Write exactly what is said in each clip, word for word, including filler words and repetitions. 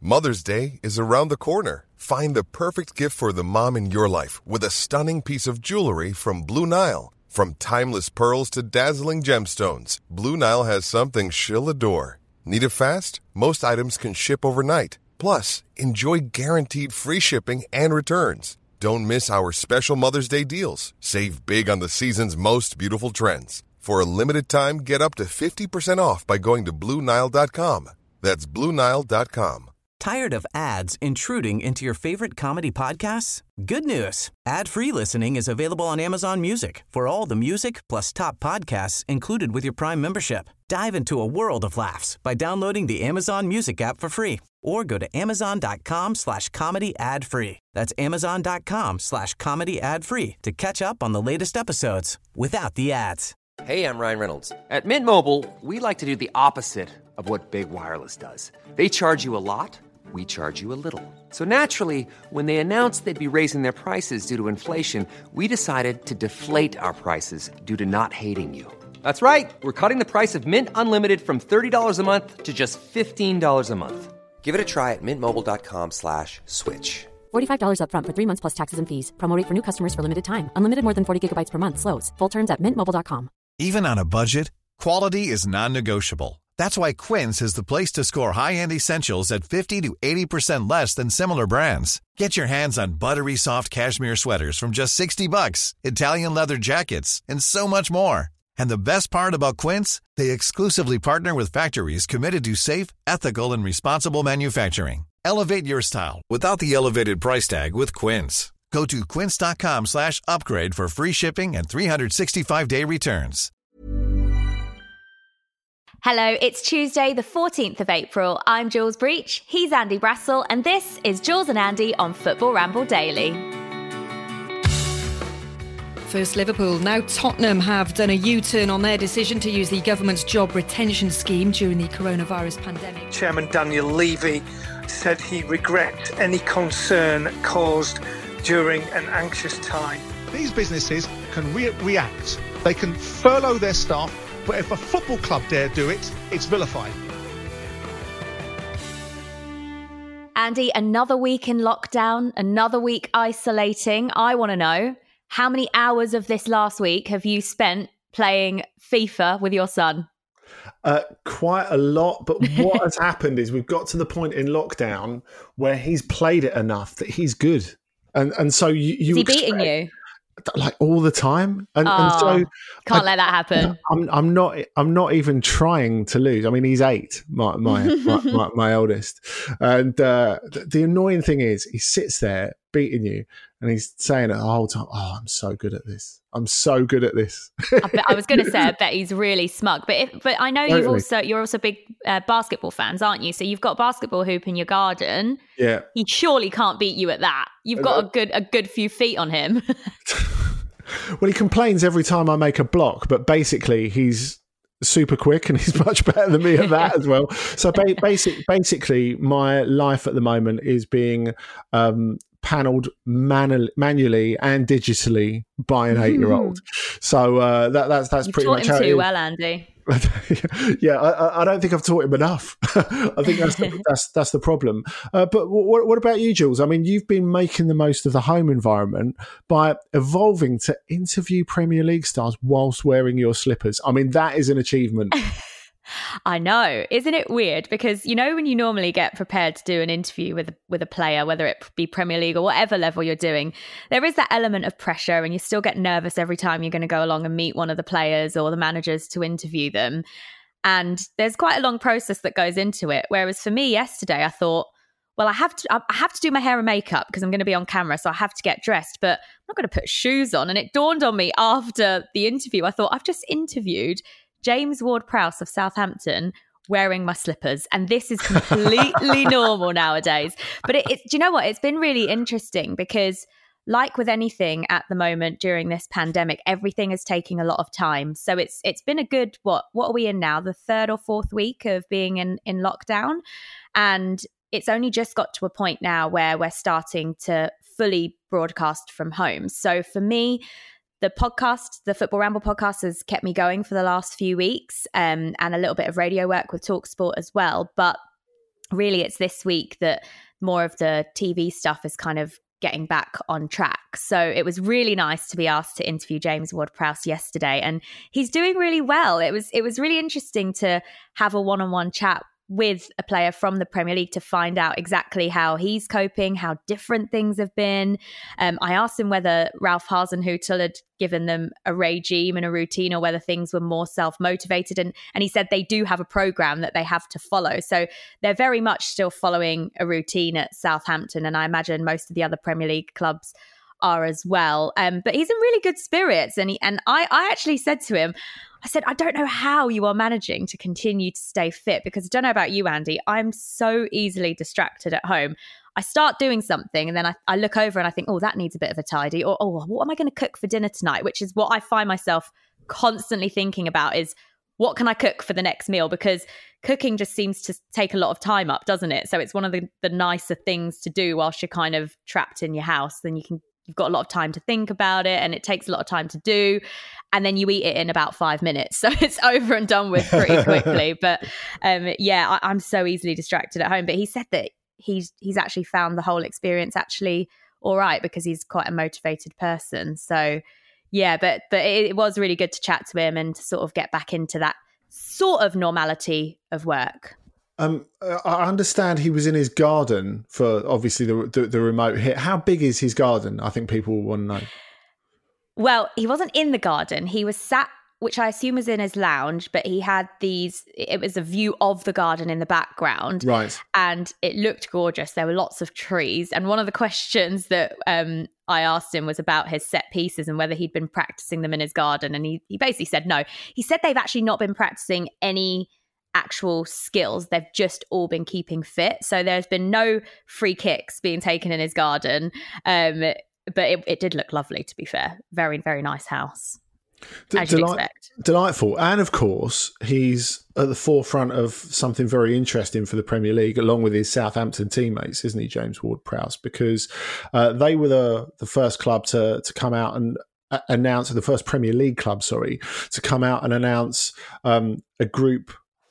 Mother's Day is around the corner. Find the perfect gift for the mom in your life with a stunning piece of jewelry from Blue Nile. From timeless pearls to dazzling gemstones, Blue Nile has something she'll adore. Need it fast? Most items can ship overnight. Plus, enjoy guaranteed free shipping and returns. Don't miss our special Mother's Day deals. Save big on the season's most beautiful trends. For a limited time, get up to fifty percent off by going to Blue Nile dot com. That's Blue Nile dot com. Tired of ads intruding into your favorite comedy podcasts? Good news. Ad-free listening is available on Amazon Music for all the music plus top podcasts included with your Prime membership. Dive into a world of laughs by downloading the Amazon Music app for free or go to amazon.com slash comedy ad-free. That's amazon.com slash comedy ad-free to catch up on the latest episodes without the ads. Hey, I'm Ryan Reynolds. At Mint Mobile, we like to do the opposite of what Big Wireless does. They charge you a lot. We charge you a little. So naturally, when they announced they'd be raising their prices due to inflation, we decided to deflate our prices due to not hating you. That's right. We're cutting the price of Mint Unlimited from thirty dollars a month to just fifteen dollars a month. Give it a try at mintmobile.com slash switch. forty-five dollars up front for three months plus taxes and fees. Promo rate for new customers for limited time. Unlimited more than forty gigabytes per month. Slows full terms at mint mobile dot com. Even on a budget, quality is non-negotiable. That's why Quince is the place to score high-end essentials at fifty to eighty percent less than similar brands. Get your hands on buttery soft cashmere sweaters from just sixty bucks, Italian leather jackets, and so much more. And the best part about Quince, they exclusively partner with factories committed to safe, ethical, and responsible manufacturing. Elevate your style without the elevated price tag with Quince. Go to quince.com slash upgrade for free shipping and three sixty-five day returns. Hello, it's Tuesday, the fourteenth of April. I'm Jules Breach, he's Andy Brassel, and this is Jules and Andy on Football Ramble Daily. First Liverpool, now Tottenham have done a U-turn on their decision to use the government's job retention scheme during the coronavirus pandemic. Chairman Daniel Levy said he regrets any concern caused during an anxious time. These businesses can re- react. They can furlough their staff, but if a football club dare do it, it's vilified. Andy, another week in lockdown, another week isolating. I want to know, how many hours of this last week have you spent playing FIFA with your son? Uh, quite a lot, but what has happened is we've got to the point in lockdown where he's played it enough that he's good. And and so you, you is he beating you? Like all the time, and, oh, and so can't I, let that happen. I'm I'm not I'm not even trying to lose. I mean, he's eight, my my my, my, my oldest, and uh, the, the annoying thing is he sits there beating you, and he's saying it the whole time. Oh, I'm so good at this. I'm so good at this. I, bet, I was going to say, I bet he's really smug. But if, but I know Totally. you've also you're also big uh, basketball fans, aren't you? So you've got a basketball hoop in your garden. Yeah, he surely can't beat you at that. You've got a good a good few feet on him. Well, he complains every time I make a block, but basically he's super quick and he's much better than me at that as well. So ba- basic, basically, my life at the moment is being um, panelled manu- manually and digitally by an eight-year-old. So uh, that, that's that's You've pretty taught much him how too it is. well, Andy. yeah, I, I don't think I've taught him enough. I think that's the, that's that's the problem. Uh, but what, what about you, Jules? I mean, you've been making the most of the home environment by evolving to interview Premier League stars whilst wearing your slippers. I mean, that is an achievement. I know. Isn't it weird? Because, you know, when you normally get prepared to do an interview with, with a player, whether it be Premier League or whatever level you're doing, there is that element of pressure and you still get nervous every time you're going to go along and meet one of the players or the managers to interview them. And there's quite a long process that goes into it. Whereas for me yesterday, I thought, well, I have to I have to do my hair and makeup because I'm going to be on camera, so I have to get dressed, but I'm not going to put shoes on. And it dawned on me after the interview, I thought, I've just interviewed James Ward-Prowse of Southampton wearing my slippers, and this is completely normal nowadays. But it, it, do you know what? It's been really interesting because, like with anything at the moment during this pandemic, everything is taking a lot of time. So it's it's been a good what what are we in now? The third or fourth week of being in in lockdown, and it's only just got to a point now where we're starting to fully broadcast from home. So for me, the podcast, the Football Ramble podcast, has kept me going for the last few weeks, um, and a little bit of radio work with TalkSport as well. But really it's this week that more of the T V stuff is kind of getting back on track. So it was really nice to be asked to interview James Ward-Prowse yesterday, and he's doing really well. It was it was really interesting to have a one-on-one chat with a player from the Premier League to find out exactly how he's coping, how different things have been. Um, I asked him whether Ralph Hasenhüttl had given them a regime and a routine, or whether things were more self-motivated. And, and he said they do have a programme that they have to follow. So they're very much still following a routine at Southampton. And I imagine most of the other Premier League clubs are as well. Um, but he's in really good spirits. And he, and I, I actually said to him, I said, I don't know how you are managing to continue to stay fit, because I don't know about you, Andy. I'm so easily distracted at home. I start doing something and then I, I look over and I think, oh, that needs a bit of a tidy. Or, oh, what am I going to cook for dinner tonight? Which is what I find myself constantly thinking about, is what can I cook for the next meal? Because cooking just seems to take a lot of time up, doesn't it? So it's one of the, the nicer things to do whilst you're kind of trapped in your house. Then you can You've got a lot of time to think about it, and it takes a lot of time to do. And then you eat it in about five minutes. So it's over and done with pretty quickly. But um, yeah, I, I'm so easily distracted at home. But he said that he's he's actually found the whole experience actually all right, because he's quite a motivated person. So yeah, but but it, it was really good to chat to him and to sort of get back into that sort of normality of work. Um, I understand he was in his garden for obviously the, the the remote hit. How big is his garden? I think people want to know. Well, he wasn't in the garden. He was sat, which I assume was in his lounge, but he had these, it was a view of the garden in the background. Right. And it looked gorgeous. There were lots of trees. And one of the questions that um, I asked him was about his set pieces and whether he'd been practicing them in his garden. And he, he basically said no. He said they've actually not been practicing any actual skills. They've just all been keeping fit. So there's been no free kicks being taken in his garden. Um, but it, it did look lovely, to be fair. Very, very nice house. D- as you'd delight- expect. Delightful. And of course, he's at the forefront of something very interesting for the Premier League, along with his Southampton teammates, isn't he, James Ward-Prowse? Because uh, they were the, the first club to, to come out and uh, announce, the first Premier League club, sorry, to come out and announce um, a group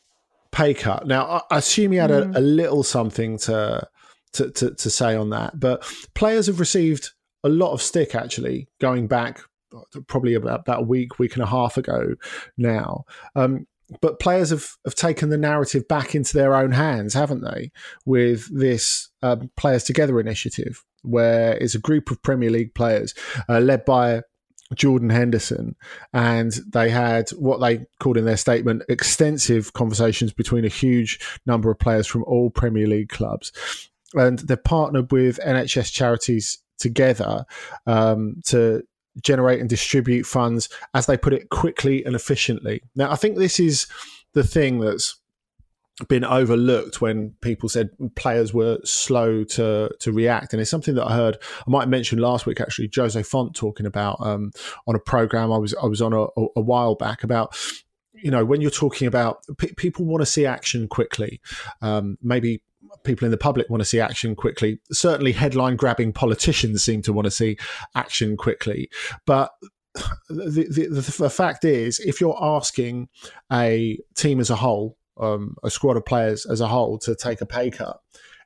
pay cut. Now, I assume he had a, mm. a little something to, to to to say on that, but players have received a lot of stick, actually, going back probably about, about a week, week and a half ago now. Um, but players have, have taken the narrative back into their own hands, haven't they, with this um, Players Together initiative, where it's a group of Premier League players uh, led by Jordan Henderson, and they had what they called in their statement extensive conversations between a huge number of players from all Premier League clubs, and they've partnered with N H S Charities Together um, to generate and distribute funds, as they put it, quickly and efficiently. Now, I think this is the thing that's been overlooked when people said players were slow to to react, and it's something that I heard, I might have mentioned last week actually, Jose Font talking about um, on a program I was I was on a, a while back about, you know, when you're talking about p- people want to see action quickly, um, maybe people in the public want to see action quickly. Certainly, headline grabbing politicians seem to want to see action quickly, but the the, the the fact is, if you're asking a team as a whole, Um, a squad of players as a whole, to take a pay cut,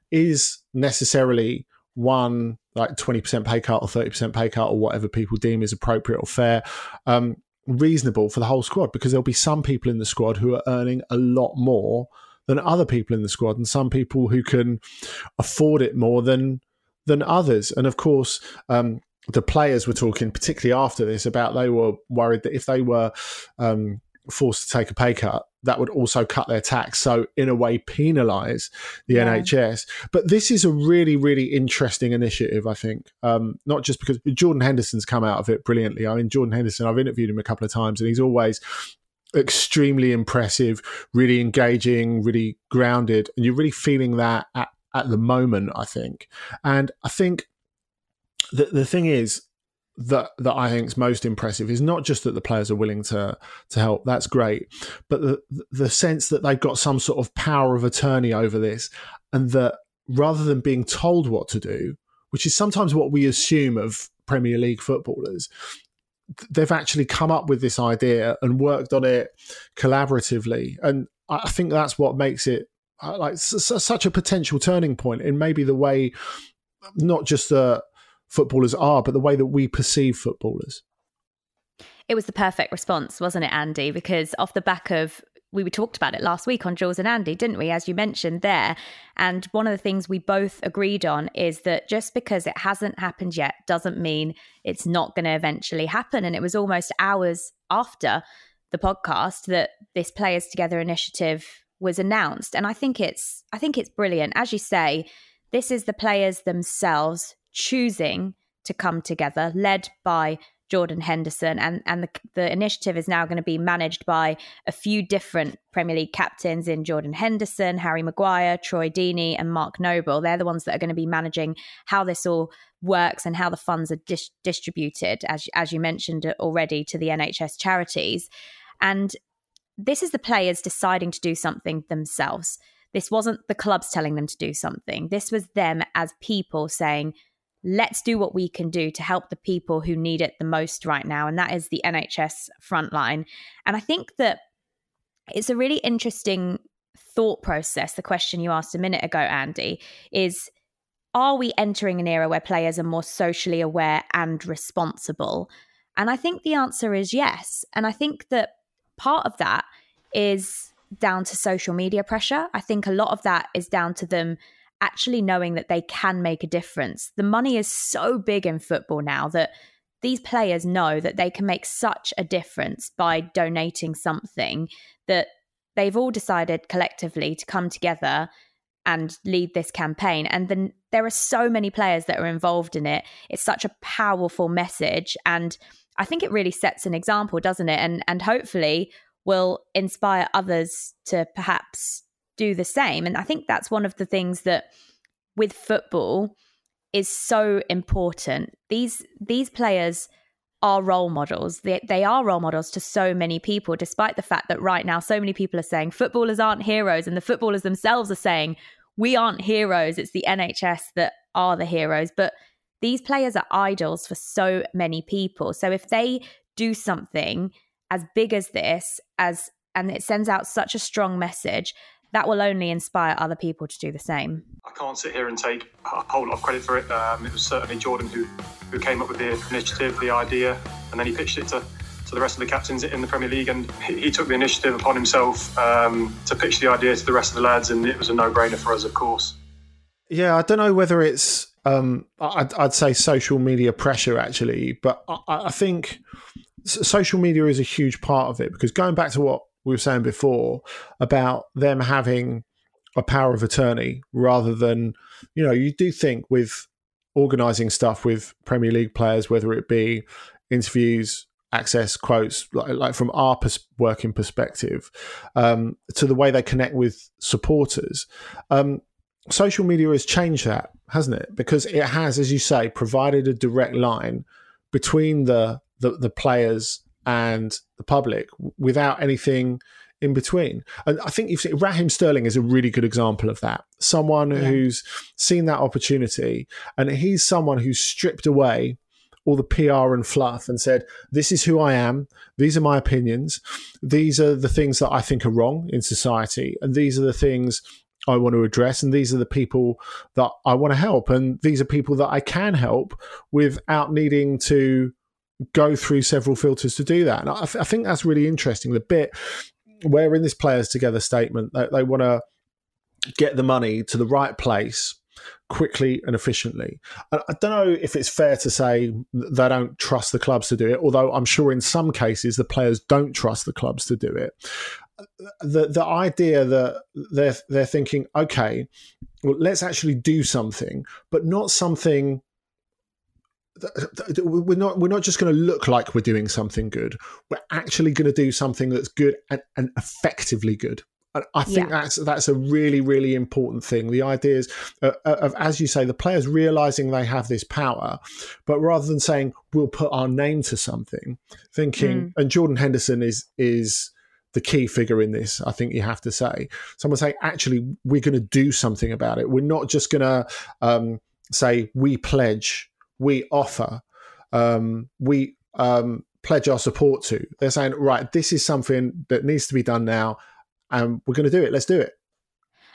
is necessarily one like twenty percent pay cut or thirty percent pay cut or whatever people deem is appropriate or fair, um, reasonable for the whole squad, because there'll be some people in the squad who are earning a lot more than other people in the squad, and some people who can afford it more than than others. And of course, um, the players were talking, particularly after this, about they were worried that if they were um, forced to take a pay cut, that would also cut their tax, so in a way penalise the yeah. N H S. But this is a really, really interesting initiative, I think, um, not just because Jordan Henderson's come out of it brilliantly. I mean, Jordan Henderson, I've interviewed him a couple of times, and he's always extremely impressive, really engaging, really grounded, and you're really feeling that at, at the moment, I think. And I think the, the thing is, that that I think is most impressive is not just that the players are willing to to help, that's great, but the the sense that they've got some sort of power of attorney over this, and that rather than being told what to do, which is sometimes what we assume of Premier League footballers, they've actually come up with this idea and worked on it collaboratively. And I think that's what makes it like s- such a potential turning point in maybe the way, not just the footballers are, but the way that we perceive footballers. It was the perfect response, wasn't it, Andy? Because off the back of, we talked about it last week on Jules and Andy, didn't we? As you mentioned there. And one of the things we both agreed on is that just because it hasn't happened yet doesn't mean it's not going to eventually happen. And it was almost hours after the podcast that this Players Together initiative was announced. And I think it's, I think it's brilliant. As you say, this is the players themselves choosing to come together, led by Jordan Henderson, and, and the, the initiative is now going to be managed by a few different Premier League captains in Jordan Henderson, Harry Maguire, Troy Deeney and Mark Noble. They're the ones that are going to be managing how this all works and how the funds are dis- distributed, as, as you mentioned already, to the N H S charities. And this is the players deciding to do something themselves. This wasn't the clubs telling them to do something. This was them as people saying, let's do what we can do to help the people who need it the most right now. And that is the N H S frontline. And I think that it's a really interesting thought process. The question you asked a minute ago, Andy, is, are we entering an era where players are more socially aware and responsible? And I think the answer is yes. And I think that part of that is down to social media pressure. I think a lot of that is down to them actually knowing that they can make a difference. The money is so big in football now that these players know that they can make such a difference by donating something, that they've all decided collectively to come together and lead this campaign. And then there are so many players that are involved in it. It's such a powerful message. And I think it really sets an example, doesn't it? And, and hopefully will inspire others to perhaps do the same. And I think that's one of the things that with football is so important. These these players are role models. They, they are role models to so many people, despite the fact that right now so many people are saying footballers aren't heroes, and the footballers themselves are saying we aren't heroes. It's the N H S that are the heroes. But these players are idols for so many people. So if they do something as big as this, as and it sends out such a strong message, that will only inspire other people to do the same. I can't sit here and take a whole lot of credit for it. Um, it was certainly Jordan who, who came up with the initiative, the idea, and then he pitched it to, to the rest of the captains in the Premier League, and he, he took the initiative upon himself um, to pitch the idea to the rest of the lads, and it was a no-brainer for us, of course. Yeah, I don't know whether it's, um, I'd, I'd say social media pressure, actually, but I, I think social media is a huge part of it, because going back to what we were saying before about them having a power of attorney rather than, you know, you do think with organising stuff with Premier League players, whether it be interviews, access, quotes, like, like from our pers- working perspective, um, to the way they connect with supporters, um, social media has changed that, hasn't it? Because it has, as you say, provided a direct line between the the, the players and the public without anything in between. And I think you've seen Raheem Sterling is a really good example of that. Someone yeah. who's seen that opportunity, and he's someone who's stripped away all the P R and fluff and said, this is who I am. These are my opinions. These are the things that I think are wrong in society. And these are the things I want to address. And these are the people that I want to help. And these are people that I can help without needing to go through several filters to do that. And I, I think that's really interesting. The bit where in this Players Together statement, they, they want to get the money to the right place quickly and efficiently. And I don't know if it's fair to say they don't trust the clubs to do it, although I'm sure in some cases the players don't trust the clubs to do it. The the idea that they're they're thinking, okay, well, let's actually do something, but not something. We're not. We're not just going to look like we're doing something good. We're actually going to do something that's good and, and effectively good. And I think yeah. that's that's a really, really important thing. The idea is uh, of, as you say, the players realizing they have this power, but rather than saying we'll put our name to something, thinking. Mm. And Jordan Henderson is is the key figure in this. I think you have to say, someone saying actually we're going to do something about it. We're not just going to um, say we pledge. We offer, um, we um, pledge our support to. They're saying, right, this is something that needs to be done now, and we're going to do it. Let's do it.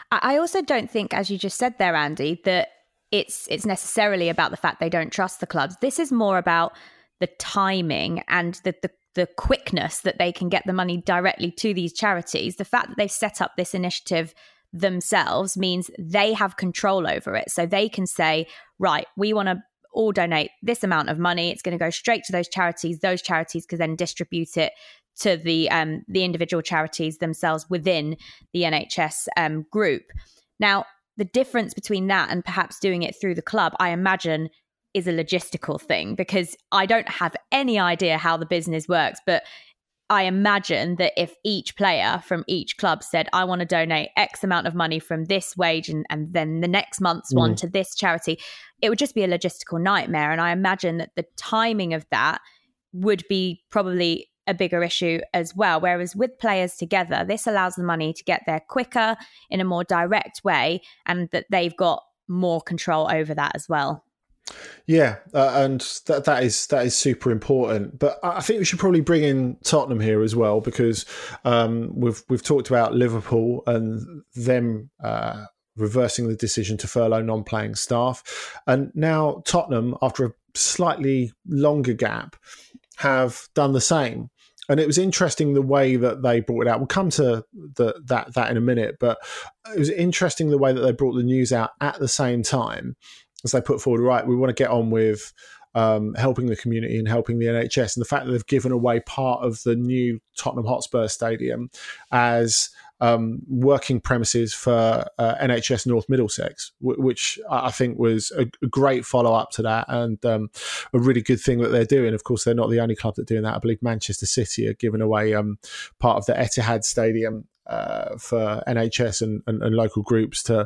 I also don't think, as you just said there, Andy, that it's it's necessarily about the fact they don't trust the clubs. This is more about the timing and the, the the quickness that they can get the money directly to these charities. The fact that they've set up this initiative themselves means they have control over it. So they can say, right, we want to all donate this amount of money. It's going to go straight to those charities. Those charities can then distribute it to the um, the individual charities themselves within the N H S um, group. Now, the difference between that and perhaps doing it through the club, I imagine, is a logistical thing, because I don't have any idea how the business works, but I imagine that if each player from each club said, I want to donate X amount of money from this wage and, and then the next month's mm. one to this charity, it would just be a logistical nightmare. And I imagine that the timing of that would be probably a bigger issue as well. Whereas with players together, this allows the money to get there quicker in a more direct way, and that they've got more control over that as well. Yeah, uh, and that that is that is super important. But I think we should probably bring in Tottenham here as well, because um, we've we've talked about Liverpool and them uh, reversing the decision to furlough non-playing staff, and now Tottenham, after a slightly longer gap, have done the same. And it was interesting the way that they brought it out. We'll come to the, that that in a minute, but it was interesting the way that they brought the news out at the same time as they put forward, right, we want to get on with um, helping the community and helping the N H S. And the fact that they've given away part of the new Tottenham Hotspur Stadium as um, working premises for uh, N H S North Middlesex, w- which I think was a, a great follow-up to that, and um, a really good thing that they're doing. Of course, they're not the only club that are doing that. I believe Manchester City are giving away um, part of the Etihad Stadium uh, for N H S and, and, and local groups to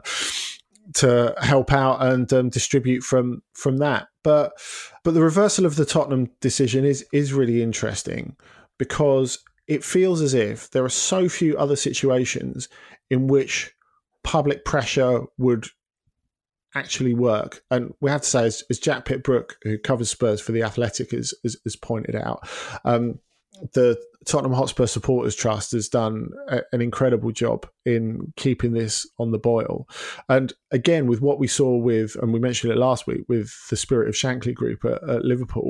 to help out and um, distribute from from that. But but the reversal of the Tottenham decision is is really interesting, because it feels as if there are so few other situations in which public pressure would actually work. And we have to say, as, as Jack Pitt-Brooke, who covers Spurs for The Athletic, has, has, has pointed out, um, the Tottenham Hotspur Supporters Trust has done a, an incredible job in keeping this on the boil. And again, with what we saw with, and we mentioned it last week, with the Spirit of Shankly group at, at Liverpool,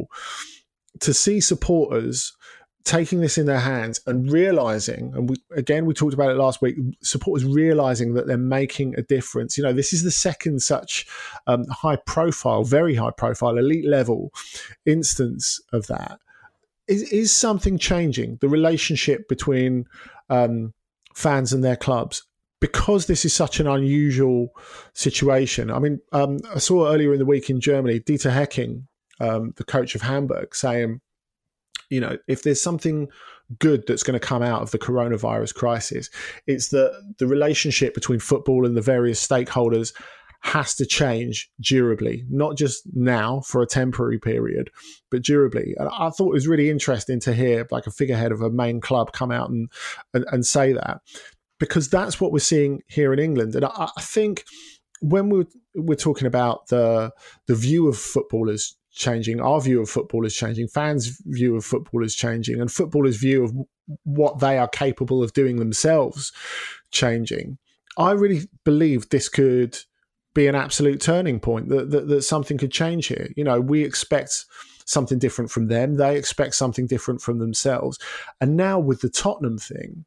to see supporters taking this in their hands and realising, and we, again, we talked about it last week, supporters realising that they're making a difference. You know, this is the second such um, high profile, very high profile, elite level instance of that. Is, is something changing, the relationship between um, fans and their clubs, because this is such an unusual situation? I mean, um, I saw earlier in the week in Germany, Dieter Hecking, um, the coach of Hamburg, saying, you know, if there's something good that's going to come out of the coronavirus crisis, it's that the relationship between football and the various stakeholders has to change durably, not just now for a temporary period, but durably. And I thought it was really interesting to hear like a figurehead of a main club come out and and, and say that, because that's what we're seeing here in England. And I, I think when we're, we're talking about the the view of football as changing, our view of football is changing, fans' view of football is changing, and footballers' view of what they are capable of doing themselves changing, I really believe this could be an absolute turning point, that, that, that something could change here. You know, we expect something different from them. They expect something different from themselves. And now with the Tottenham thing,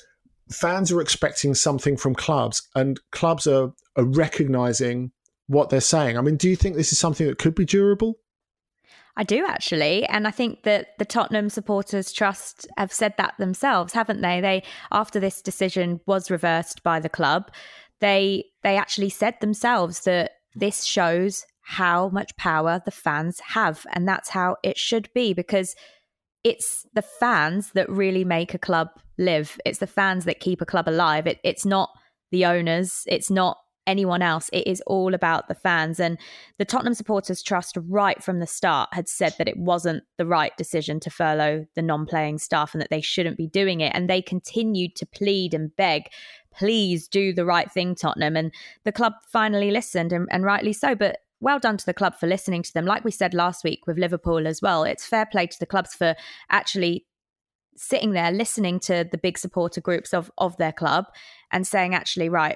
fans are expecting something from clubs, and clubs are, are recognising what they're saying. I mean, do you think this is something that could be durable? I do, actually. And I think that the Tottenham Supporters Trust have said that themselves, haven't they? They, after this decision was reversed by the club, they they actually said themselves that this shows how much power the fans have. And that's how it should be, because it's the fans that really make a club live. It's the fans that keep a club alive. It, it's not the owners. It's not anyone else. It is all about the fans. And the Tottenham Supporters Trust, right from the start, had said that it wasn't the right decision to furlough the non-playing staff and that they shouldn't be doing it. And they continued to plead and beg, please do the right thing, Tottenham. And the club finally listened, and, and rightly so. But well done to the club for listening to them. Like we said last week with Liverpool as well, it's fair play to the clubs for actually sitting there, listening to the big supporter groups of, of their club and saying, actually, right,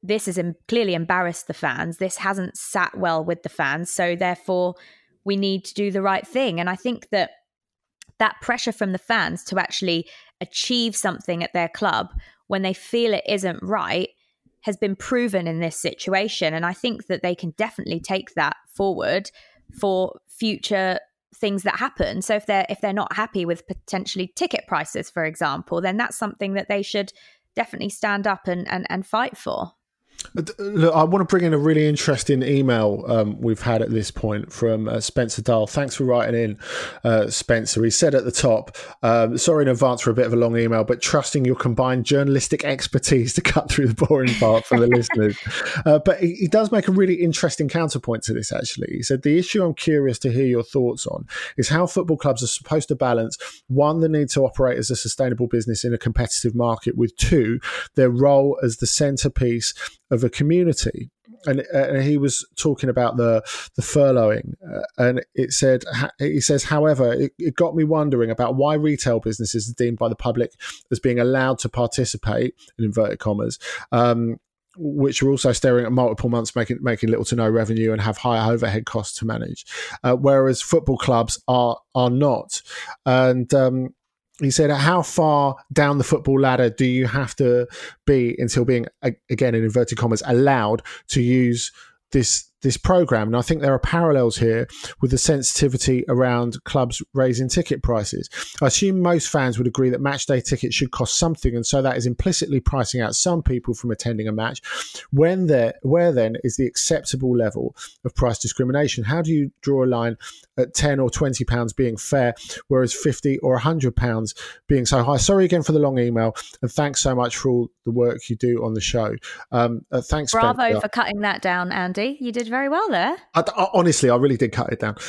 this has clearly embarrassed the fans. This hasn't sat well with the fans. So therefore, we need to do the right thing. And I think that that pressure from the fans to actually achieve something at their club when they feel it isn't right has been proven in this situation. And I think that they can definitely take that forward for future things that happen. So if they're if they're not happy with potentially ticket prices, for example, then that's something that they should definitely stand up and, and, and fight for. Look, I want to bring in a really interesting email um, we've had at this point from uh, Spencer Dahl. Thanks for writing in, uh, Spencer. He said at the top, um, sorry in advance for a bit of a long email, but trusting your combined journalistic expertise to cut through the boring part for the listeners. Uh, but he, he does make a really interesting counterpoint to this, actually. He said, the issue I'm curious to hear your thoughts on is how football clubs are supposed to balance, one, the need to operate as a sustainable business in a competitive market, with two, their role as the centrepiece of a community. And, uh, he was talking about the the furloughing, uh, and it said he says, however, it, it got me wondering about why retail businesses are deemed by the public as being allowed to participate, in inverted commas, um, which are also staring at multiple months making making little to no revenue and have higher overhead costs to manage, uh, whereas football clubs are are not. And um, he said, how far down the football ladder do you have to be until being, again, in inverted commas, allowed to use this this program? And I think there are parallels here with the sensitivity around clubs raising ticket prices. I assume most fans would agree that match day tickets should cost something, and so that is implicitly pricing out some people from attending a match. When there, where then is the acceptable level of price discrimination? How do you draw a line at ten or twenty pounds being fair, whereas fifty or one hundred pounds being so high? Sorry again for the long email, and thanks so much for all the work you do on the show. Um, uh, thanks, Bravo Spencer. for cutting that down, Andy. You did very well there. I, I, honestly, I really did cut it down.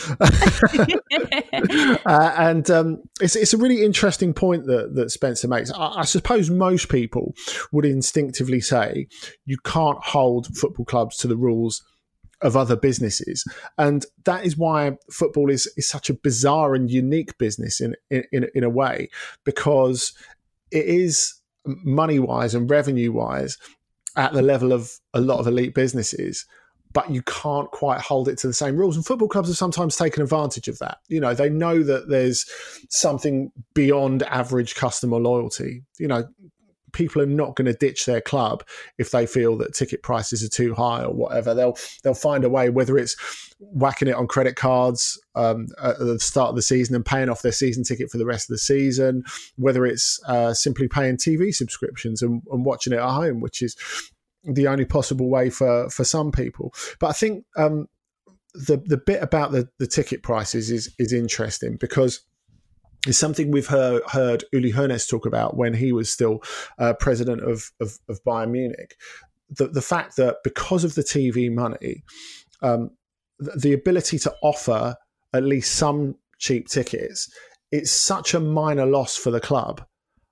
uh, and um, it's it's a really interesting point that, that Spencer makes. I, I suppose most people would instinctively say you can't hold football clubs to the rules of other businesses. And that is why football is, is such a bizarre and unique business in, in, in a way, because it is money-wise and revenue-wise at the level of a lot of elite businesses, but you can't quite hold it to the same rules. And football clubs have sometimes taken advantage of that. You know, they know that there's something beyond average customer loyalty. You know, people are not going to ditch their club if they feel that ticket prices are too high or whatever. They'll they'll find a way, whether it's whacking it on credit cards um, at the start of the season and paying off their season ticket for the rest of the season, whether it's uh, simply paying T V subscriptions and, and watching it at home, which is the only possible way for, for some people. But I think um, the the bit about the, the ticket prices is is interesting, because it's something we've heard, heard Uli Hoeneß talk about when he was still uh, president of, of, of Bayern Munich. The, the fact that because of the T V money, um, the, the ability to offer at least some cheap tickets, it's such a minor loss for the club.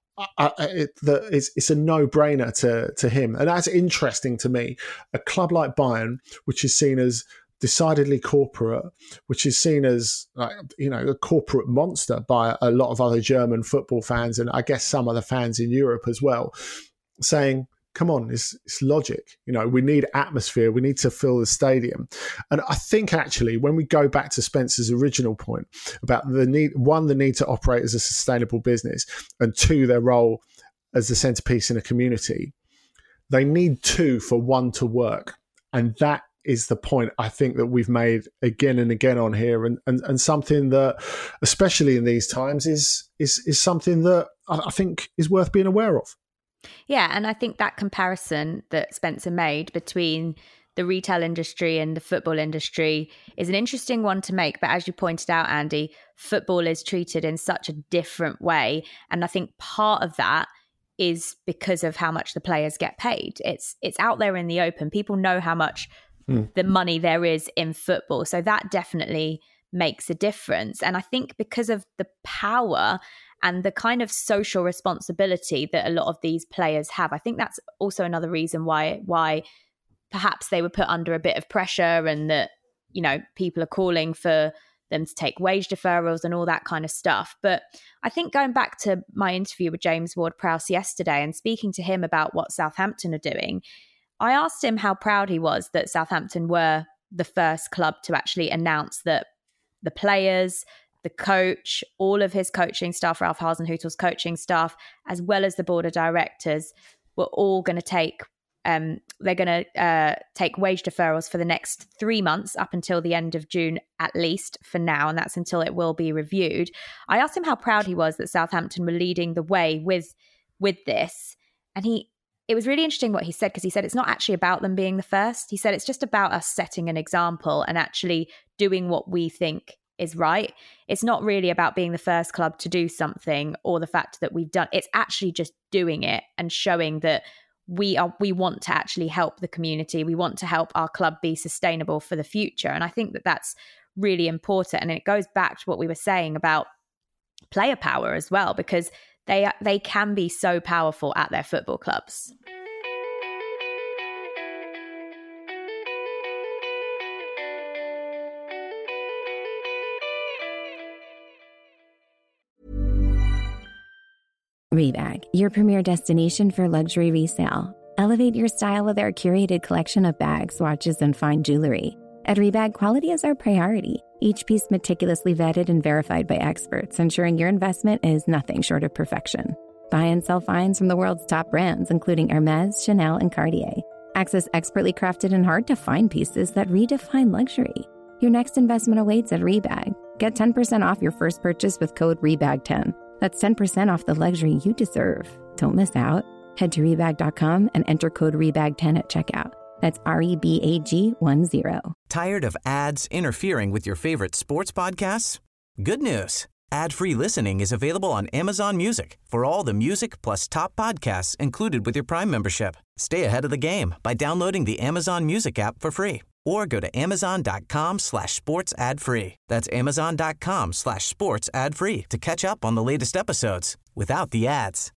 I, it, the, it's, it's a no-brainer to, to him. And that's interesting to me. A club like Bayern, which is seen as decidedly corporate, which is seen as, like, you know, a corporate monster by a lot of other German football fans, and I guess some other fans in Europe as well, saying, come on, it's, it's logic. You know, we need atmosphere. We need to fill the stadium. And I think actually when we go back to Spencer's original point about the need, one, the need to operate as a sustainable business, and two, their role as the centerpiece in a community, they need two for one to work. And that is the point I think that we've made again and again on here, and, and, and something that, especially in these times, is is is something that I, I think is worth being aware of. Yeah, and I think that comparison that Spencer made between the retail industry and the football industry is an interesting one to make. But as you pointed out, Andy, football is treated in such a different way. And I think part of that is because of how much the players get paid. It's it's out there in the open. People know how much mm. the money there is in football. So that definitely makes a difference. And I think because of the power and the kind of social responsibility that a lot of these players have, I think that's also another reason why why perhaps they were put under a bit of pressure, and that, you know, people are calling for them to take wage deferrals and all that kind of stuff. But I think going back to my interview with James Ward-Prowse yesterday and speaking to him about what Southampton are doing, I asked him how proud he was that Southampton were the first club to actually announce that the players, the coach, all of his coaching staff, Ralph Hasenhüttl's coaching staff, as well as the board of directors, were all going to take um, they're going to uh, take wage deferrals for the next three months up until the end of June, at least for now, and that's until it will be reviewed. I asked him how proud he was that Southampton were leading the way with with this, and he it was really interesting what he said, because he said it's not actually about them being the first. He said it's just about us setting an example and actually doing what we think is right. It's not really about being the first club to do something or the fact that we've done. It's actually just doing it and showing that we are we want to actually help the community. We want to help our club be sustainable for the future. And I think that that's really important. And it goes back to what we were saying about player power as well, because they they can be so powerful at their football clubs. Rebag, your premier destination for luxury resale. Elevate your style with our curated collection of bags, watches, and fine jewelry. At Rebag, quality is our priority. Each piece meticulously vetted and verified by experts, ensuring your investment is nothing short of perfection. Buy and sell finds from the world's top brands, including Hermès, Chanel, and Cartier. Access expertly crafted and hard-to-find pieces that redefine luxury. Your next investment awaits at Rebag. Get ten percent off your first purchase with code Rebag ten. That's ten percent off the luxury you deserve. Don't miss out. Head to Rebag dot com and enter code Rebag ten at checkout. That's R E B A G one zero. Tired of ads interfering with your favorite sports podcasts? Good news. Ad-free listening is available on Amazon Music for all the music plus top podcasts included with your Prime membership. Stay ahead of the game by downloading the Amazon Music app for free or go to amazon.com slash sports ad free. That's amazon.com slash sports ad free to catch up on the latest episodes without the ads.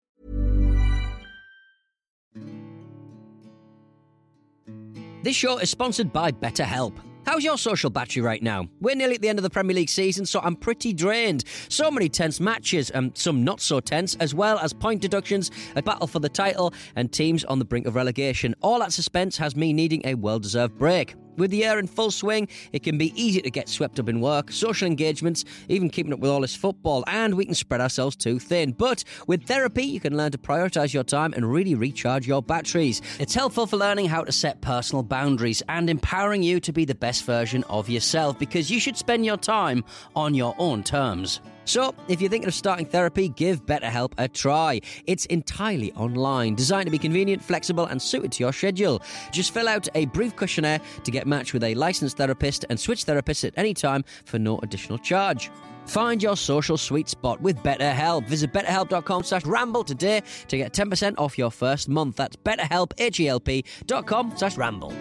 This show is sponsored by BetterHelp. How's your social battery right now? We're nearly at the end of the Premier League season, so I'm pretty drained. So many tense matches, and some not so tense, as well as point deductions, a battle for the title, and teams on the brink of relegation. All that suspense has me needing a well-deserved break. With the year in full swing, it can be easy to get swept up in work, social engagements, even keeping up with all this football, and we can spread ourselves too thin. But with therapy, you can learn to prioritise your time and really recharge your batteries. It's helpful for learning how to set personal boundaries and empowering you to be the best version of yourself, because you should spend your time on your own terms. So, if you're thinking of starting therapy, give BetterHelp a try. It's entirely online, designed to be convenient, flexible, and suited to your schedule. Just fill out a brief questionnaire to get matched with a licensed therapist and switch therapists at any time for no additional charge. Find your social sweet spot with BetterHelp. Visit betterhelp.com slash ramble today to get ten percent off your first month. That's betterhelp, H-E-L-P dot com slash ramble.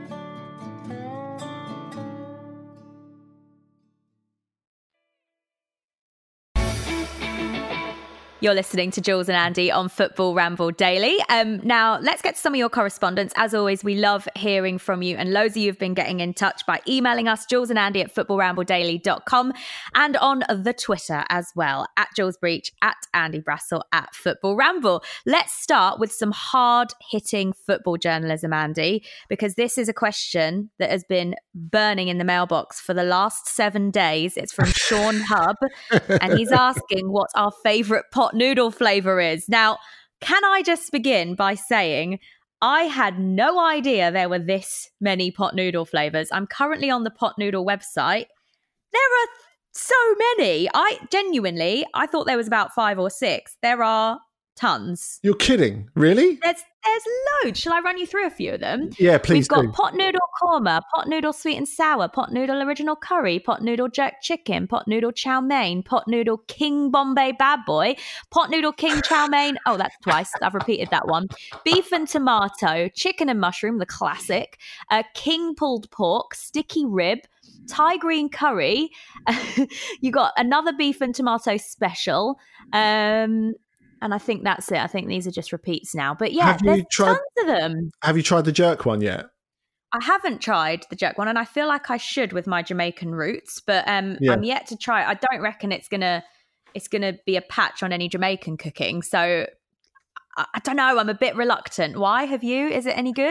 You're listening to Jules and Andy on Football Ramble Daily. Um, now, let's get to some of your correspondence. As always, we love hearing from you, and loads of you have been getting in touch by emailing us, jules and andy at football ramble daily dot com, and on the Twitter as well, at Jules Breach, at Andy Brassel, at Football Ramble. Let's start with some hard-hitting football journalism, Andy, because this is a question that has been burning in the mailbox for the last seven days. It's from Sean Hubb, and he's asking what our favourite pot noodle flavour is. Now, can I just begin by saying I had no idea there were this many pot noodle flavours. I'm currently on the pot noodle website. There are so many. I genuinely, I thought there was about five or six. There are tons. You're kidding, really? There's there's loads. Shall I run you through a few of them? Yeah, please. We've got do. pot noodle korma, pot noodle sweet and sour, pot noodle original curry, pot noodle jerk chicken, pot noodle chow mein, pot noodle king Bombay bad boy, pot noodle king chow mein. Oh, that's twice. I've repeated that one. Beef and tomato, chicken and mushroom, the classic, uh, king pulled pork, sticky rib, Thai green curry. You got another beef and tomato special. Um, And I think that's it. I think these are just repeats now. But yeah, there's tried, tons of them. Have you tried the jerk one yet? I haven't tried the jerk one, and I feel like I should with my Jamaican roots, but um, yeah. I'm yet to try. I don't reckon it's gonna it's gonna be a patch on any Jamaican cooking. So I, I don't know. I'm a bit reluctant. Why have you? Is it any good?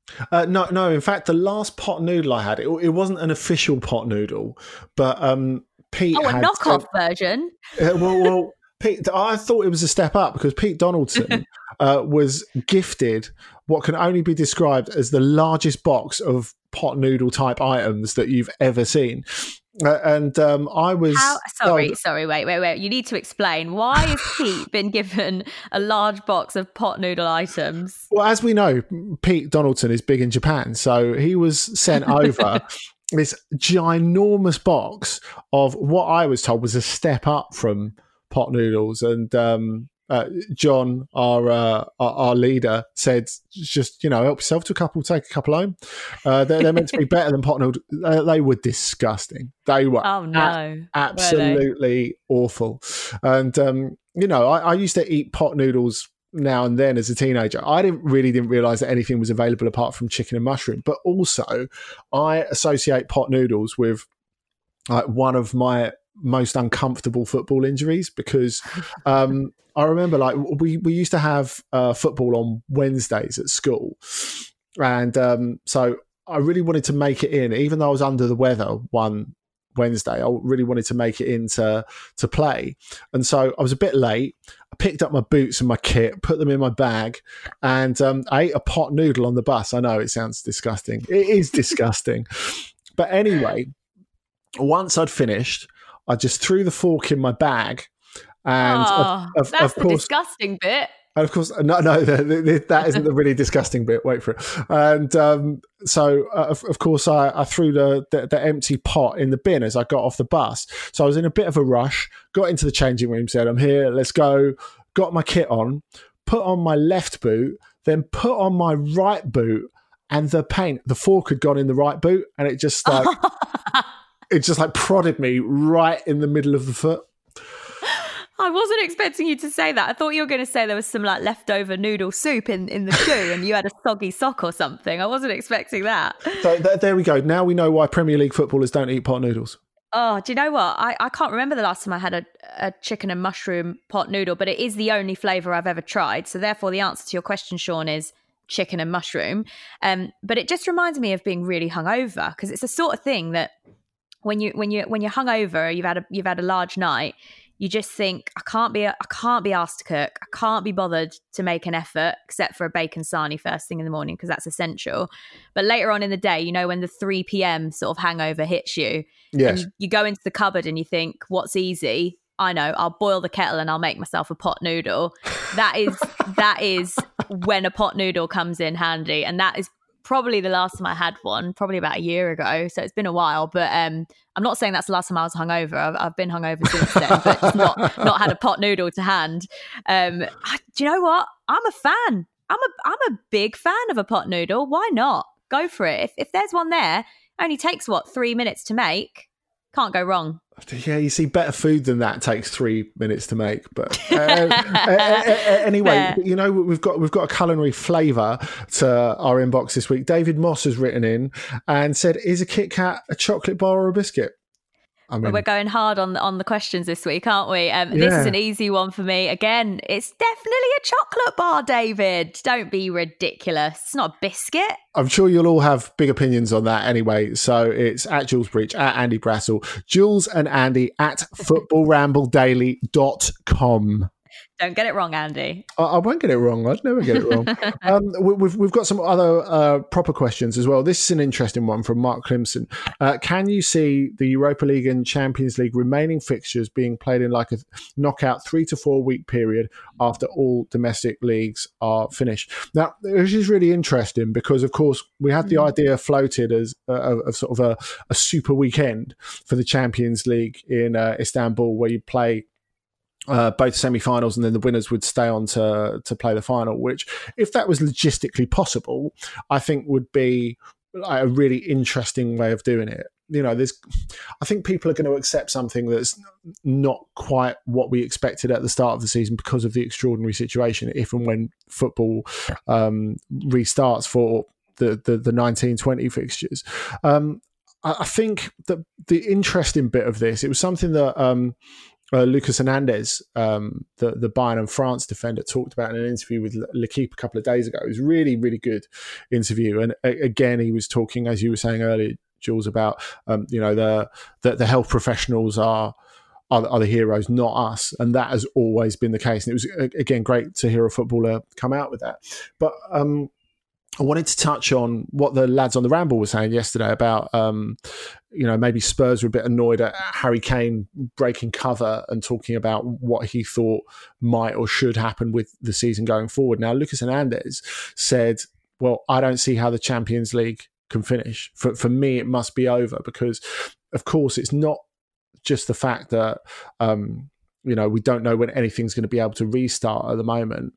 Uh, no, no. In fact, the last pot noodle I had, it, it wasn't an official pot noodle, but um, Pete Oh, a had knockoff sent- version? Uh, well, well, Pete, I thought it was a step up because Pete Donaldson uh, was gifted what can only be described as the largest box of pot noodle type items that you've ever seen. Uh, and um, I was How, sorry, oh, sorry, wait, wait, wait. You need to explain. Why has Pete been given a large box of pot noodle items? Well, as we know, Pete Donaldson is big in Japan, so he was sent over this ginormous box of what I was told was a step up from pot noodles. And um, uh, John, our, uh, our our leader, said, just, you know, help yourself to a couple, take a couple home. Uh, they're, they're meant to be better than pot noodles. They, they were disgusting. They were Oh, no. a- absolutely awful. And, um, you know, I, I used to eat pot noodles now and then as a teenager. I didn't really didn't realize that anything was available apart from chicken and mushroom. But also, I associate pot noodles with like one of my most uncomfortable football injuries because um, I remember like we we used to have uh, football on Wednesdays at school, and um, so I really wanted to make it in, even though I was under the weather one Wednesday. I really wanted to make it in to, to play. And so I was a bit late. I picked up my boots and my kit, put them in my bag, and um, I ate a pot noodle on the bus. I know it sounds disgusting. It is disgusting. But anyway, once I'd finished, I just threw the fork in my bag. And oh, of, of, that's of the course, disgusting bit. And of course, no, no, the, the, that isn't the really disgusting bit. Wait for it. And um, so, uh, of, of course, I, I threw the, the, the empty pot in the bin as I got off the bus. So I was in a bit of a rush, got into the changing room, said, I'm here, let's go. Got my kit on, put on my left boot, then put on my right boot, and the paint, the fork had gone in the right boot, and it just like, it just like prodded me right in the middle of the foot. I wasn't expecting you to say that. I thought you were going to say there was some like leftover noodle soup in, in the shoe and you had a soggy sock or something. I wasn't expecting that. So th- there we go. Now we know why Premier League footballers don't eat pot noodles. Oh, do you know what? I, I can't remember the last time I had a, a chicken and mushroom pot noodle, but it is the only flavour I've ever tried. So therefore the answer to your question, Sean, is chicken and mushroom. Um, but it just reminds me of being really hungover because it's the sort of thing that when you when you when you're hungover, you've had a you've had a large night. You just think, I can't be I can't be asked to cook. I can't be bothered to make an effort except for a bacon sarnie first thing in the morning because that's essential. But later on in the day, you know, when the three p.m. sort of hangover hits you, yes. and you, you go into the cupboard and you think, what's easy? I know, I'll boil the kettle and I'll make myself a pot noodle. That is that is when a pot noodle comes in handy. And that is probably the last time I had one, probably about a year ago. So it's been a while, but um, I'm not saying that's the last time I was hungover. I've, I've been hungover since then, but just not not had a pot noodle to hand. Um, I, do you know what? I'm a fan. I'm a I'm a big fan of a pot noodle. Why not? Go for it. If if there's one there, it only takes what three minutes to make. Can't go wrong. Yeah, you see, better food than that takes three minutes to make. But uh, anyway, Fair. you know, we've got we've got a culinary flavour to our inbox this week. David Moss has written in and said, "Is a Kit Kat a chocolate bar or a biscuit?" I mean, But we're going hard on on the questions this week, aren't we? Um, Yeah. This is an easy one for me. Again, it's definitely a chocolate bar, David. Don't be ridiculous. It's not a biscuit. I'm sure you'll all have big opinions on that anyway. So it's at Jules Breach, at Andy Brassel, Jules and Andy at football ramble daily dot com. Don't get it wrong, Andy. I, I won't get it wrong. I'd never get it wrong. um, we, we've we've got some other uh, proper questions as well. This is an interesting one from Mark Clemson. Uh, can you see the Europa League and Champions League remaining fixtures being played in like a knockout three to four week period after all domestic leagues are finished? Now, this is really interesting because, of course, we had the mm. idea floated as uh, of, of sort of a, a super weekend for the Champions League in uh, Istanbul, where you play Uh, both semi-finals and then the winners would stay on to to play the final, which, if that was logistically possible, I think would be like a really interesting way of doing it. You know, there's, I think people are going to accept something that's not quite what we expected at the start of the season because of the extraordinary situation, if and when football um, restarts for the, the, the nineteen twenty fixtures. Um, I, I think that the interesting bit of this, it was something that um, uh, Lucas Hernandez, um, the, the Bayern and France defender, talked about in an interview with L'Équipe a couple of days ago. It was a really, really good interview. And uh, again, he was talking, as you were saying earlier, Jules, about, um, you know, the, the the health professionals are, are are the heroes, not us. And that has always been the case. And it was, again, great to hear a footballer come out with that. But um, I wanted to touch on what the lads on the Ramble were saying yesterday about, um, you know, maybe Spurs were a bit annoyed at Harry Kane breaking cover and talking about what he thought might or should happen with the season going forward. Now, Lucas Hernandez said, well, I don't see how the Champions League can finish. For, for me, it must be over because, of course, it's not just the fact that, um, you know, we don't know when anything's going to be able to restart at the moment,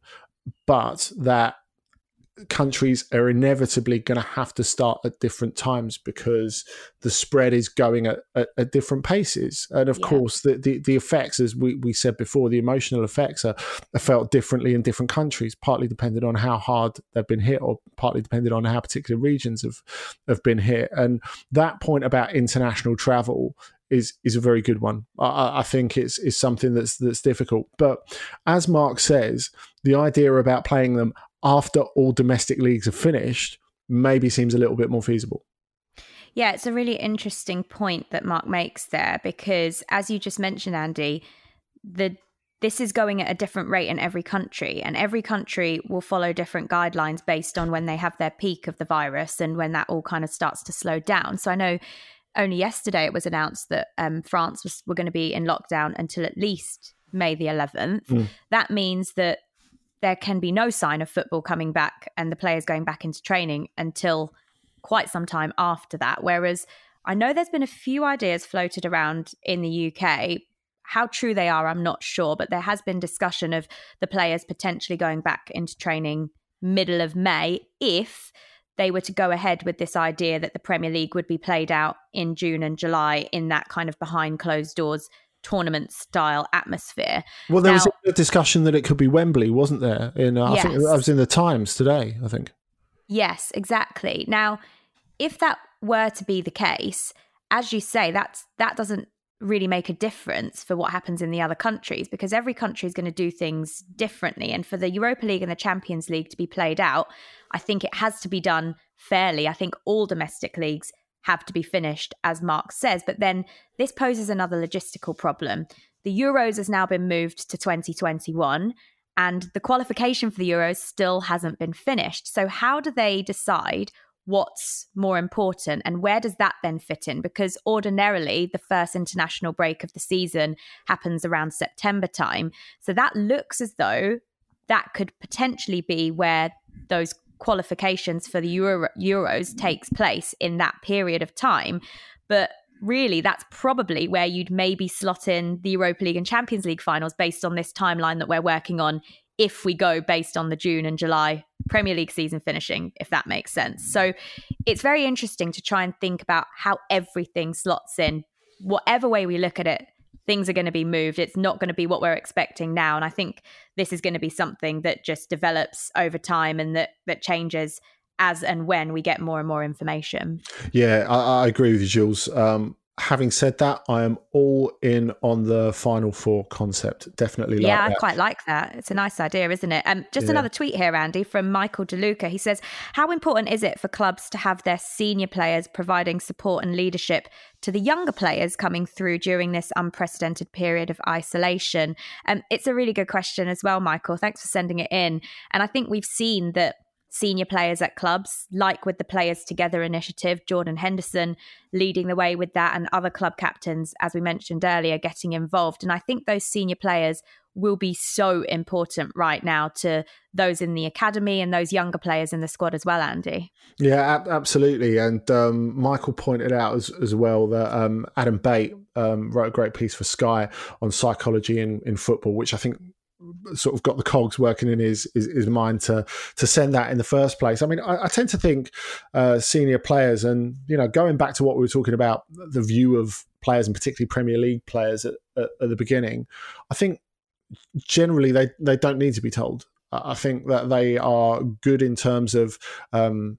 but that countries are inevitably going to have to start at different times because the spread is going at, at, at different paces. And of yeah. course, the, the, the effects, as we, we said before, the emotional effects are, are felt differently in different countries, partly depending on how hard they've been hit or partly depending on how particular regions have, have been hit. And that point about international travel is is a very good one. I, I think it's is something that's that's difficult. But as Mark says, the idea about playing them after all domestic leagues are finished maybe seems a little bit more feasible. Yeah, it's a really interesting point that Mark makes there because, as you just mentioned, Andy, the this is going at a different rate in every country, and every country will follow different guidelines based on when they have their peak of the virus and when that all kind of starts to slow down. So I know only yesterday it was announced that um, France was were going to be in lockdown until at least May the eleventh. Mm. That means that there can be no sign of football coming back and the players going back into training until quite some time after that. Whereas I know there's been a few ideas floated around in the U K. How true they are, I'm not sure, but there has been discussion of the players potentially going back into training middle of May if they were to go ahead with this idea that the Premier League would be played out in June and July in that kind of behind closed doors tournament style atmosphere. Well, there now, was a discussion that it could be Wembley, wasn't there? In uh, yes. I think I was in the Times today, I think. Yes, exactly. Now, if that were to be the case, as you say, that's that doesn't really make a difference for what happens in the other countries because every country is going to do things differently. And for the Europa League and the Champions League to be played out, I think it has to be done fairly. I think all domestic leagues have to be finished, as Mark says. But then this poses another logistical problem. The Euros has now been moved to twenty twenty-one and the qualification for the Euros still hasn't been finished. So how do they decide what's more important and where does that then fit in? Because ordinarily the first international break of the season happens around September time. So that looks as though that could potentially be where those qualifications for the Euro- Euros takes place in that period of time. But really, that's probably where you'd maybe slot in the Europa League and Champions League finals based on this timeline that we're working on if we go based on the June and July Premier League season finishing, if that makes sense. So it's very interesting to try and think about how everything slots in. Whatever way we look at it, things are going to be moved. It's not going to be what we're expecting now. And I think this is going to be something that just develops over time and that that changes as and when we get more and more information. Yeah, I, I agree with you, Jules. Um, having said that, I am all in on the Final Four concept. Definitely like yeah, that. I quite like that. It's a nice idea, isn't it? Um, just yeah. Another tweet here, Andy, from Michael DeLuca. He says, how important is it for clubs to have their senior players providing support and leadership to the younger players coming through during this unprecedented period of isolation? Um, it's a really good question as well, Michael. Thanks for sending it in. And I think we've seen that senior players at clubs, like with the Players Together initiative, Jordan Henderson leading the way with that, and other club captains, as we mentioned earlier, getting involved. And I think those senior players will be so important right now to those in the academy and those younger players in the squad as well, Andy. Yeah, ab- absolutely. And um, Michael pointed out as, as well that um, Adam Bate um, wrote a great piece for Sky on psychology in, in football, which I think sort of got the cogs working in his, his, his mind to to send that in the first place. I mean, I, I tend to think uh, senior players, and, you know, going back to what we were talking about, the view of players and particularly Premier League players at, at, at the beginning, I think generally they, they don't need to be told. I think that they are good in terms of um,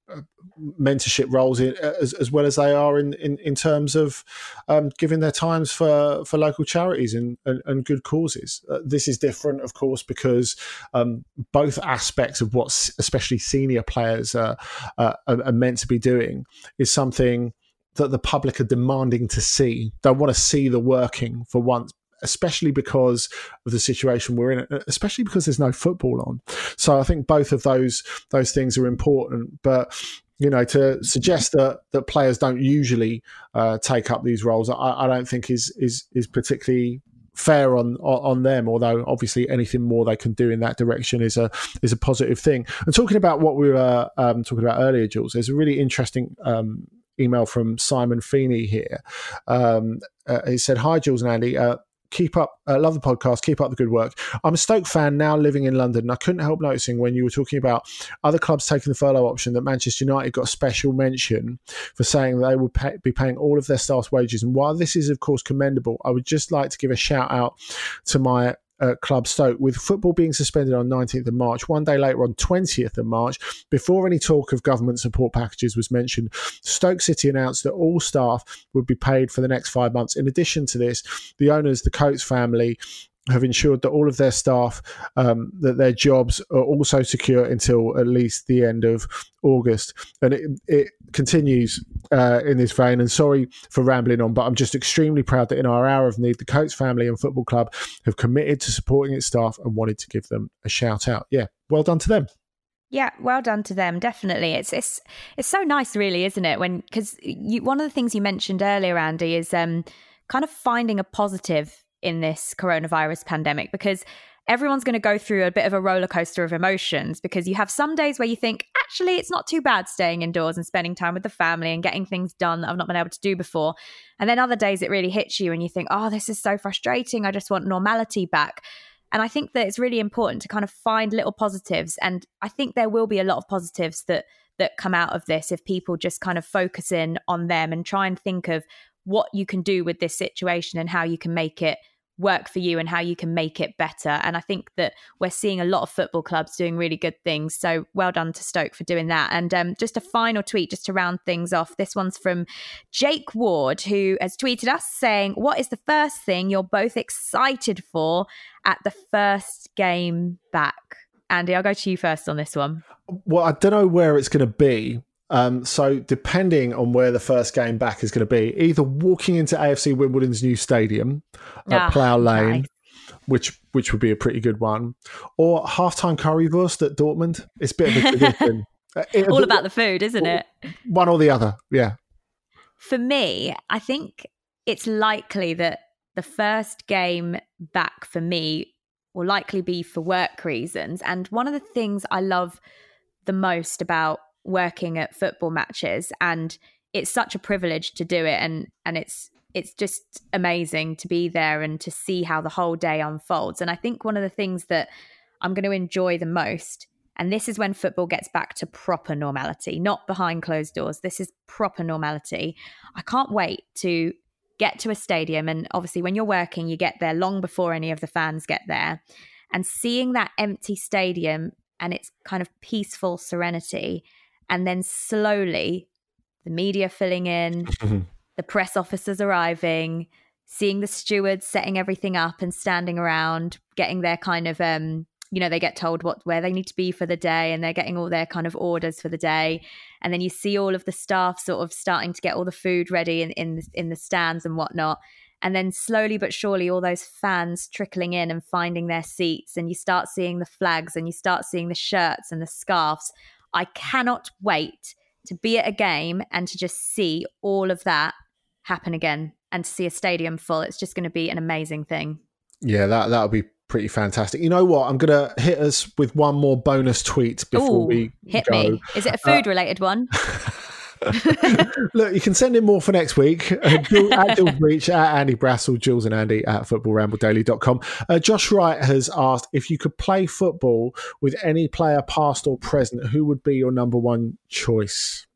mentorship roles in, as, as well as they are in, in, in terms of um, giving their times for, for local charities and, and, and good causes. Uh, this is different, of course, because um, both aspects of what especially senior players uh, uh, are, are meant to be doing is something that the public are demanding to see. They want to see the working for once, especially because of the situation we're in, especially because there's no football on. So I think both of those those things are important. But, you know, to suggest that that players don't usually uh, take up these roles, I, I don't think is is is particularly fair on on them. Although obviously anything more they can do in that direction is a is a positive thing. And talking about what we were um, talking about earlier, Jules, there's a really interesting um, email from Simon Feeney here. Um, uh, he said, "Hi, Jules and Andy. Uh, Keep up, uh, love the podcast, keep up the good work. I'm a Stoke fan now living in London, and I couldn't help noticing when you were talking about other clubs taking the furlough option that Manchester United got a special mention for saying that they would pay, be paying all of their staff's wages. And while this is, of course, commendable, I would just like to give a shout out to my uh, club Stoke. With football being suspended on nineteenth of March, one day later on twentieth of March, before any talk of government support packages was mentioned, Stoke City announced that all staff would be paid for the next five months. In addition to this, the owners, the Coates family, have ensured that all of their staff, um, that their jobs are also secure until at least the end of August." And it, it continues uh, in this vein. And sorry for rambling on, but I'm just extremely proud that in our hour of need, the Coates family and football club have committed to supporting its staff and wanted to give them a shout out. Yeah, well done to them. Yeah, well done to them. Definitely, it's it's it's so nice, really, isn't it? When because you, one of the things you mentioned earlier, Andy, is um, kind of finding a positive in this coronavirus pandemic, because everyone's going to go through a bit of a roller coaster of emotions, because you have some days where you think, actually, it's not too bad staying indoors and spending time with the family and getting things done that I've not been able to do before. And then other days it really hits you and you think, oh, this is so frustrating. I just want normality back. And I think that it's really important to kind of find little positives. And I think there will be a lot of positives that that come out of this if people just kind of focus in on them and try and think of what you can do with this situation and how you can make it work for you and how you can make it better. And I think that we're seeing a lot of football clubs doing really good things. So well done to Stoke for doing that. And um, just a final tweet just to round things off. This one's from Jake Ward, who has tweeted us saying, "What is the first thing you're both excited for at the first game back?" Andy, I'll go to you first on this one. Well, I don't know where it's going to be. Um, so depending on where the first game back is going to be, either walking into A F C Wimbledon's new stadium at oh, Plough Lane, nice. which which would be a pretty good one, or halftime currywurst at Dortmund. It's a bit of a tradition. it, All about the food, isn't it? One or the other, yeah. For me, I think it's likely that the first game back for me will likely be for work reasons. And one of the things I love the most about working at football matches, and it's such a privilege to do it, and and it's it's just amazing to be there and to see how the whole day unfolds. And I think one of the things that I'm going to enjoy the most, and this is when football gets back to proper normality, not behind closed doors, this is proper normality. I can't wait to get to a stadium, and obviously when you're working you get there long before any of the fans get there, and seeing that empty stadium and its kind of peaceful serenity. And then slowly, the media filling in, the press officers arriving, seeing the stewards setting everything up and standing around, getting their kind of, um, you know, they get told what where they need to be for the day, and they're getting all their kind of orders for the day. And then you see all of the staff sort of starting to get all the food ready in in the, in the stands and whatnot. And then slowly but surely, all those fans trickling in and finding their seats, and you start seeing the flags and you start seeing the shirts and the scarves. I cannot wait to be at a game and to just see all of that happen again, and to see a stadium full. It's just going to be an amazing thing. Yeah, that that'll be pretty fantastic. You know what? I'm going to hit us with one more bonus tweet before Ooh, we hit go. me. Is it a food uh, related one? Look, you can send in more for next week. Uh, Jules, at Jules Breach, at Andy Brassel, Jules and Andy at football ramble daily dot com. Uh, Josh Wright has asked, if you could play football with any player past or present, who would be your number one choice?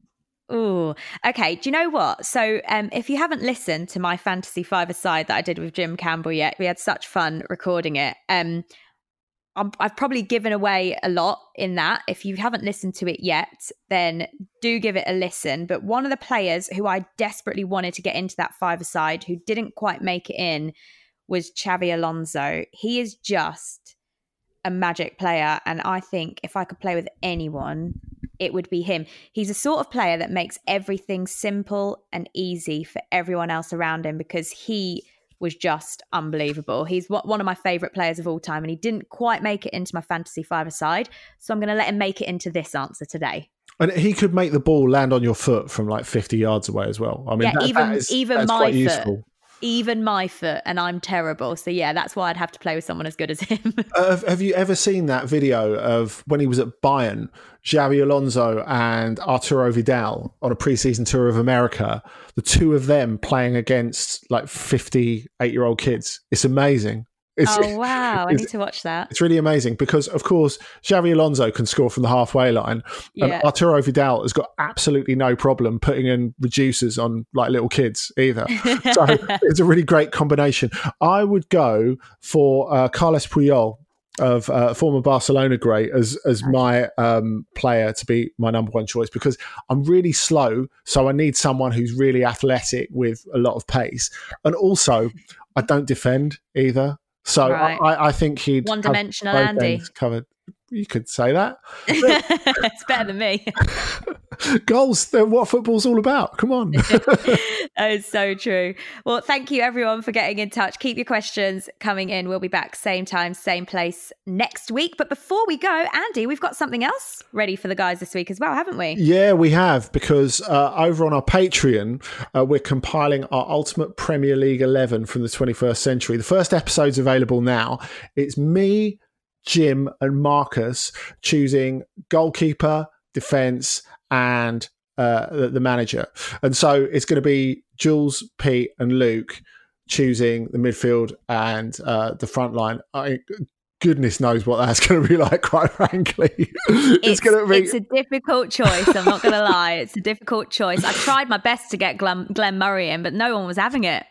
Ooh, okay. Do you know what? So um, if you haven't listened to my fantasy five-a-side that I did with Jim Campbell yet, we had such fun recording it. Um, I'm, I've probably given away a lot in that. If you haven't listened to it yet, then do give it a listen. But one of the players who I desperately wanted to get into that five-a-side who didn't quite make it in was Xabi Alonso. He is just a magic player. And I think if I could play with anyone, it would be him. He's a sort of player that makes everything simple and easy for everyone else around him because he was just unbelievable. He's one of my favourite players of all time, and he didn't quite make it into my fantasy five-a-side, so I'm going to let him make it into this answer today. And he could make the ball land on your foot from like fifty yards away as well. I mean, yeah, that, even that is, even that's my quite foot, useful. even my foot, and I'm terrible. So yeah, that's why I'd have to play with someone as good as him. uh, have, have you ever seen that video of when he was at Bayern, Xabi Alonso and Arturo Vidal on a preseason tour of America, the two of them playing against like fifty-eight-year-old kids? It's amazing. It's, oh, wow. I need to watch that. It's really amazing because, of course, Xabi Alonso can score from the halfway line. And Yeah. Arturo Vidal has got absolutely no problem putting in reducers on like little kids either. So it's a really great combination. I would go for uh, Carles Puyol, of uh, former Barcelona great, as as my um, player to be my number one choice because I'm really slow, so I need someone who's really athletic with a lot of pace, and also I don't defend either. So Right. I, I think he'd have One-dimensional both Andy. ends covered. You could say that. It's better than me. Goals, they're what football's all about. Come on. That is so true. Well, thank you everyone for getting in touch. Keep your questions coming in. We'll be back same time, same place next week. But before we go, Andy, we've got something else ready for the guys this week as well, haven't we? Yeah, we have, because uh, over on our Patreon, uh, we're compiling our Ultimate Premier League eleven from the twenty-first century. The first episode's available now. It's me, Jim and Marcus choosing goalkeeper, defence and uh, the, the manager. And so it's going to be Jules, Pete and Luke choosing the midfield and uh, the front line. I, goodness knows what that's going to be like, quite frankly. it's, It's, going to be... it's a difficult choice. I'm not going to lie. It's a difficult choice. I tried my best to get Glenn, Glenn Murray in, but no one was having it.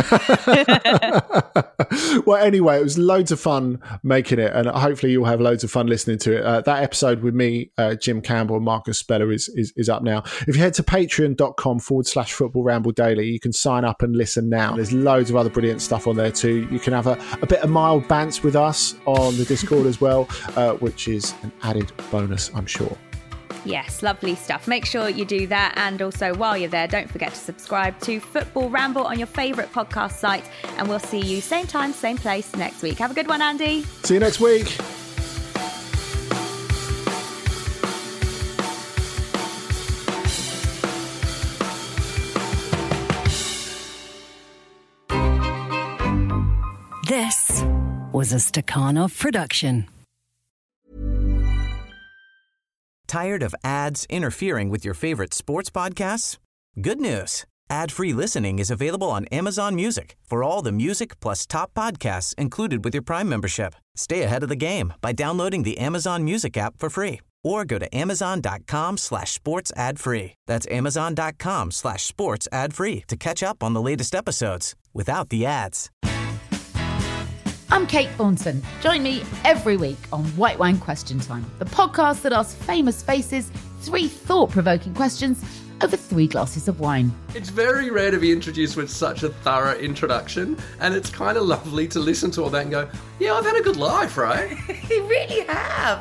Well, anyway, it was loads of fun making it, and hopefully you'll have loads of fun listening to it. Uh, that episode with me, uh, Jim Campbell and Marcus Speller is, is is up now. If you head to patreon.com forward slash football ramble daily, you can sign up and listen now. There's loads of other brilliant stuff on there too. You can have a, a bit of mild bants with us on the Discord as well, uh, which is an added bonus, I'm sure. Yes, lovely stuff. Make sure you do that. And also, while you're there, don't forget to subscribe to Football Ramble on your favourite podcast site. And we'll see you same time, same place next week. Have a good one, Andy. See you next week. This was a Stakhanov production. Tired of ads interfering with your favorite sports podcasts? Good news. Ad-free listening is available on Amazon Music for all the music plus top podcasts included with your Prime membership. Stay ahead of the game by downloading the Amazon Music app for free or go to amazon.com slash sports ad free. That's amazon.com slash sports ad free to catch up on the latest episodes without the ads. I'm Kate Thornton. Join me every week on White Wine Question Time, the podcast that asks famous faces three thought-provoking questions over three glasses of wine. It's very rare to be introduced with such a thorough introduction, and it's kind of lovely to listen to all that and go, yeah, I've had a good life, right? You really have.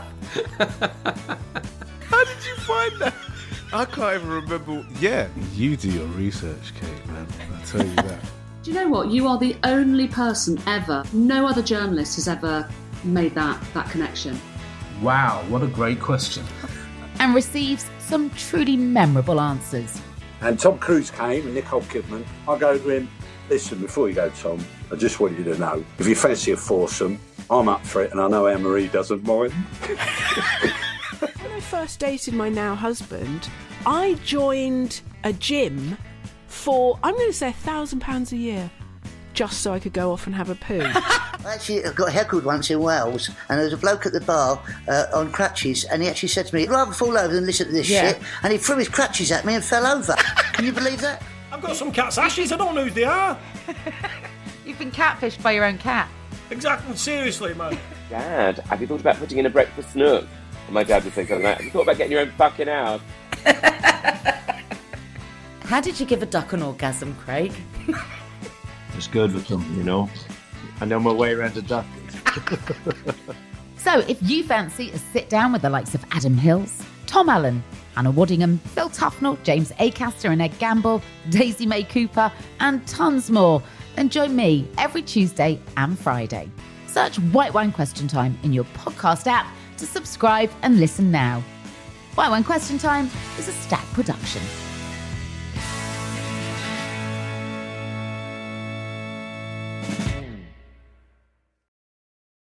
How did you find that? I can't even remember. Yeah, you do your research, Kate, man. I'll tell you that. Do you know what? You are the only person ever, no other journalist has ever made that, that connection. Wow, what a great question. And receives some truly memorable answers. And Tom Cruise came and Nicole Kidman. I go to him, listen, before you go, Tom, I just want you to know, if you fancy a foursome, I'm up for it and I know Anne-Marie doesn't mind. When I first dated my now husband, I joined a gym for, I'm going to say, a thousand pounds a year, just so I could go off and have a poo. Actually, I got heckled once in Wales, and there was a bloke at the bar uh, on crutches, and he actually said to me, I'd rather fall over than listen to this Yeah. shit, and he threw his crutches at me and fell over. Can you believe that? I've got some cat's ashes, I don't know who they are. You've been catfished by your own cat. Exactly, seriously, man. Dad, have you thought about putting in a breakfast nook? And my dad would say something like, have you thought about getting your own fucking house? How did you give a duck an orgasm, Craig? It's good with them, you know. I know my way around a duck. So if you fancy a sit down with the likes of Adam Hills, Tom Allen, Hannah Waddingham, Phil Tufnell, James Acaster and Ed Gamble, Daisy May Cooper, and tons more, then join me every Tuesday and Friday. Search White Wine Question Time in your podcast app to subscribe and listen now. White Wine Question Time is a Stack production.